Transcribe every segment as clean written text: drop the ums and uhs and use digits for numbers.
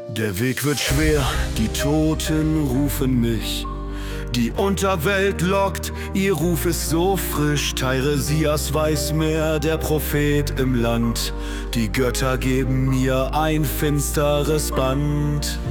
Der Weg wird schwer, die Toten rufen mich. Die Unterwelt lockt, ihr Ruf ist so frisch. Teiresias Weißmeer, der Prophet im Land. Die Götter geben mir ein finsteres Band.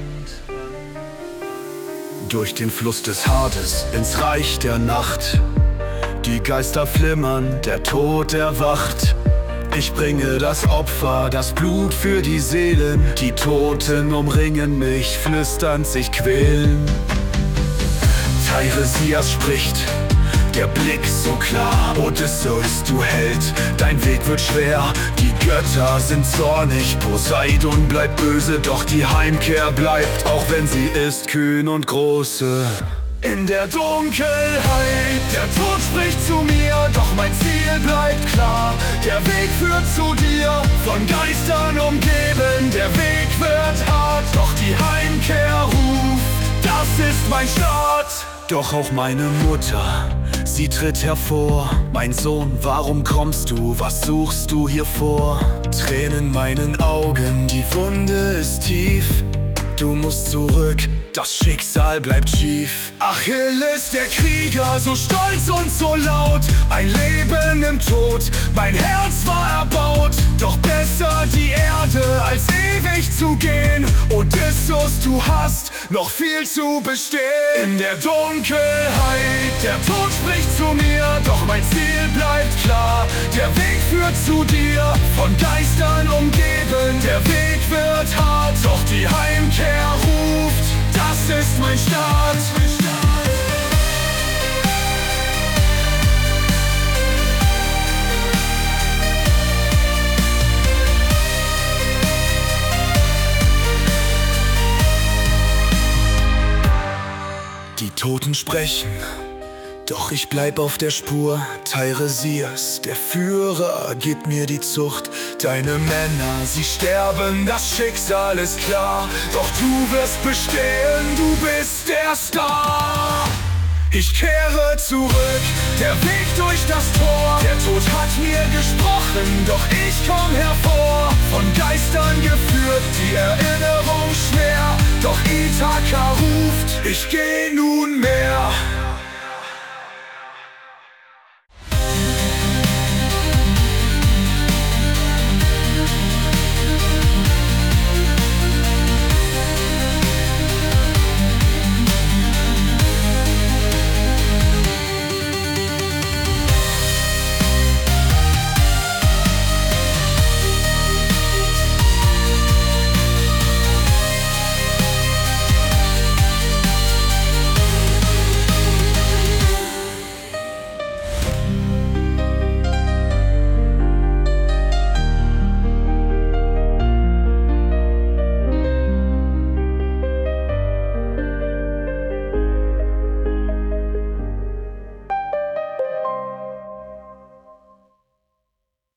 Durch den Fluss des Hades ins Reich der Nacht. Die Geister flimmern, der Tod erwacht. Ich bringe das Opfer, das Blut für die Seelen. Die Toten umringen mich, flüsternd sich quälen. Teiresias spricht, der Blick so klar. Odysseus, du Held, dein Weg wird schwer. Die Götter sind zornig, Poseidon bleibt böse. Doch die Heimkehr bleibt, auch wenn sie ist kühn und große. In der Dunkelheit, der Tod spricht zu mir, doch mein Ziel bleibt klar. Der Weg führt zu dir, von Geistern umgeben. Der Weg wird hart, doch die Heimkehr ruft, das ist mein Start. Doch auch meine Mutter, sie tritt hervor. Mein Sohn, warum kommst du, was suchst du hier vor? Tränen in meinen Augen, die Wunde ist tief. Du musst zurück, das Schicksal bleibt schief. Achilles, der Krieger, so stolz und so laut. Ein Leben im Tod, mein Herz war erbaut. Doch besser die Erde, als ewig zu gehen. Odysseus, du hast noch viel zu bestehen. In der Dunkelheit, der Tod spricht zu mir, doch mein Ziel bleibt klar. Der Weg führt zu dir, von Geistern umgeben. Der Weg wird hart, doch die Heimkehr ruft, das ist mein Start. Die Toten sprechen, doch ich bleib auf der Spur. Teiresias, der Führer, gibt mir die Zucht. Deine Männer, sie sterben, das Schicksal ist klar. Doch du wirst bestehen, du bist der Star. Ich kehre zurück, der Weg durch das Tor. Der Tod hat mir gesprochen, doch ich komm hervor. Von Geistern geführt, die Erinnerung schwer. Doch Ithaka ruft, ich geh nunmehr.